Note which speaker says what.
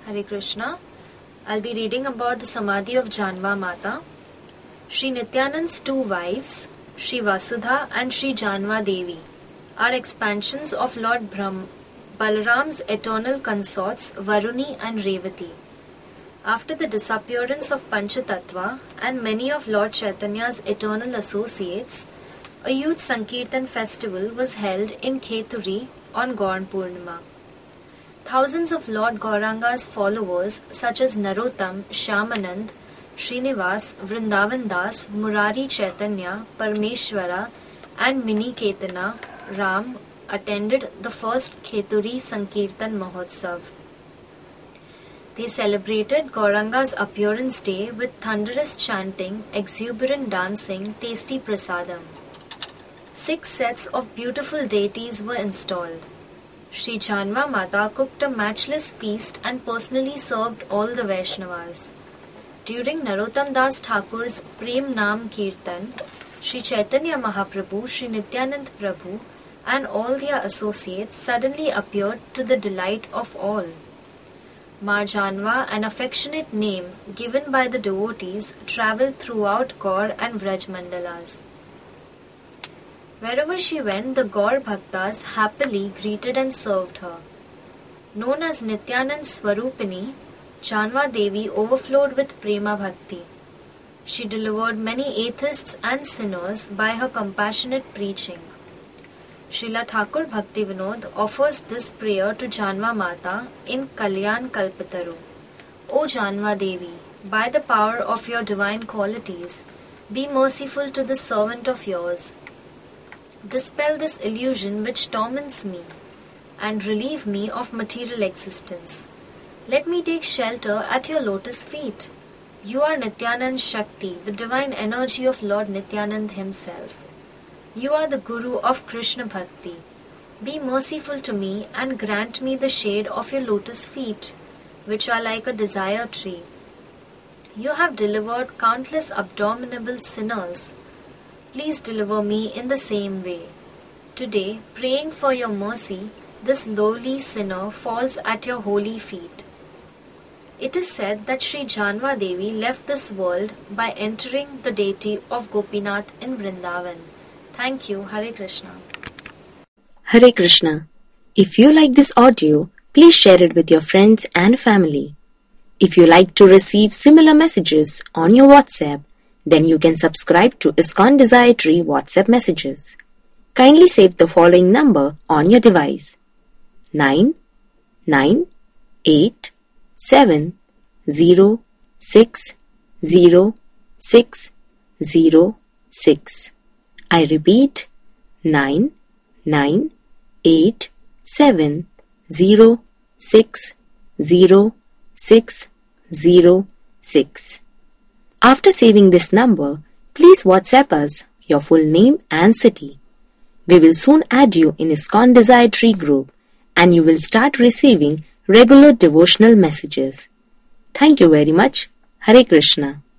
Speaker 1: Hare Krishna. I'll be reading about the Samadhi of Janva Mata. Sri Nityanand's two wives, Sri Vasudha and Sri Janva Devi, are expansions of Lord Balaram's eternal consorts Varuni and Revati. After the disappearance of Panchatattva and many of Lord Chaitanya's eternal associates, a huge Sankirtan festival was held in Kheturi on Gaur Purnima. Thousands of Lord Gauranga's followers such as Narottam, Shyamanand, Srinivas, Vrindavan Das, Murari Chaitanya, Parameshwara and Mini Ketana Ram attended the first Kheturi Sankirtan Mahotsav. They celebrated Gauranga's appearance day with thunderous chanting, exuberant dancing, tasty prasadam. 6 sets of beautiful deities were installed. Sri Janva Mata cooked a matchless feast and personally served all the Vaishnavas. During Narottam Das Thakur's Prem Nam Kirtan, Sri Chaitanya Mahaprabhu, Sri Nityanand Prabhu and all their associates suddenly appeared to the delight of all. Ma Janva, an affectionate name given by the devotees, travelled throughout Gaur and Vraj Mandalas. Wherever she went, the Gaur Bhaktas happily greeted and served her. Known as Nityanand Swarupini, Janva Devi overflowed with Prema Bhakti. She delivered many atheists and sinners by her compassionate preaching. Srila Thakur Bhakti Vinod offers this prayer to Janva Mata in Kalyan Kalpataru. O Janva Devi, by the power of your divine qualities, be merciful to this servant of yours. Dispel this illusion which torments me and relieve me of material existence. Let me take shelter at your lotus feet. You are Nityanand Shakti, the divine energy of Lord Nityanand himself. You are the Guru of Krishna Bhakti. Be merciful to me and grant me the shade of your lotus feet, which are like a desire tree. You have delivered countless abominable sinners. Please deliver me in the same way. Today, praying for your mercy, this lowly sinner falls at your holy feet. It is said that Sri Janva Devi left this world by entering the deity of Gopinath in Vrindavan. Thank you. Hare Krishna.
Speaker 2: Hare Krishna. If you like this audio, please share it with your friends and family. If you like to receive similar messages on your WhatsApp, then you can subscribe to ISKCON Desire Tree WhatsApp messages. Kindly save the following number on your device: 9987060606. I repeat, 9987060606. After saving this number, please WhatsApp us your full name and city. We will soon add you in ISKCON Desire Tree group and you will start receiving regular devotional messages. Thank you very much. Hare Krishna.